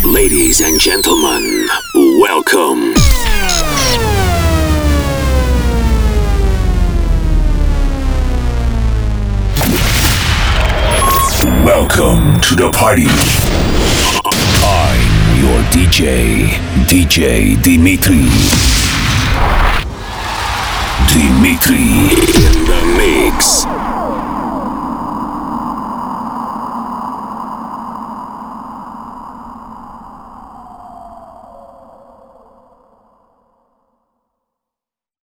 Ladies and gentlemen, welcome. Welcome to the party. I'm your DJ Dimitri. Dimitri in the mix.